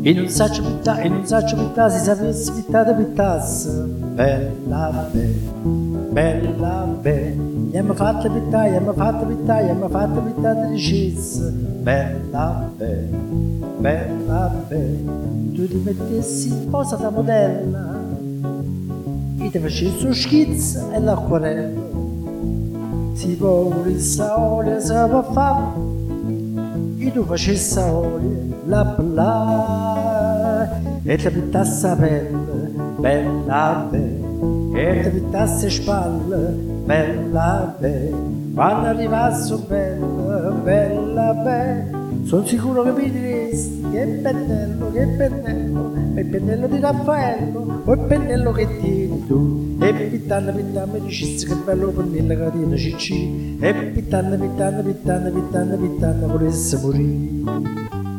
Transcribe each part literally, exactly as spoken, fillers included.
E non saccio pittà, e non saccio pittà, si sapesse pittà da pittasse. Bella be, bella be, gli abbiamo fatto pittà, gli abbiamo fatto pittà, gli abbiamo fatto pittà di ricesse. Bella be, bella be, tu ti mettessi in posa da modella e ti facessi lo schizzo e l'acquarello. Si può pulire olio, si può fare e tu facessi olio, la bla e ti pittassi la pelle, bella be, e ti pittassi spalle, bella be, quando arrivassi bella, bella be, sono sicuro che mi diresti che pennello, che pennello, è il pennello di Raffaello o il pennello che tieni tu. E pittana pittana mi dicessi che bello pennello che tiene Cicci. E pittana pittana pittana pittana pittana volesse morire.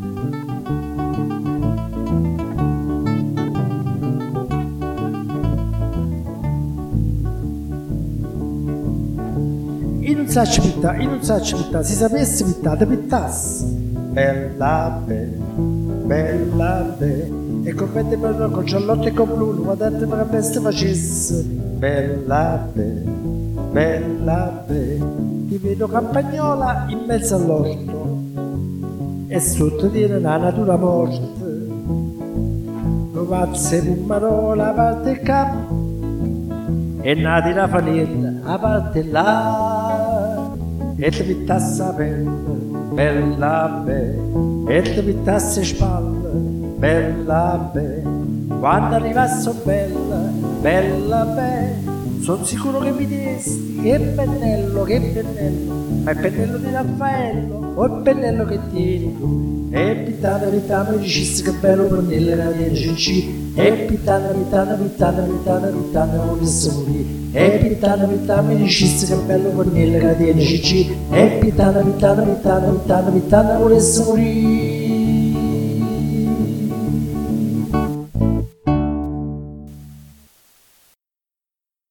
Io non saccio pittà, io non saccio pittà, si sapesse pittà, te pittassi. Bella be, bella be, e con me per con Giallotto e con Bruno, guardate per me se facesse. Bella be, bella be, ti vedo campagnola in mezzo all'orto e sotto tiene la natura morta. Lo pazze pumarola a parte il capo e nati la fanetta a parte là e ti pittasse la pelle, bella be, e ti pittasse spalle, bella be, quando arrivasse bella, bella be, sono sicuro che mi diresti che pennello, che pennello, ma è il pennello di Raffaello o il pennello che tieni tu. E pittana pittana mi dicessi che bello pennello era di Cicci. E pittana pittana pittana pittana pittana volesse morire. E pittana pittana mi dicessi che bello pennello era di Cicci. E pittana pittana pittana pittana pittana volesse morire.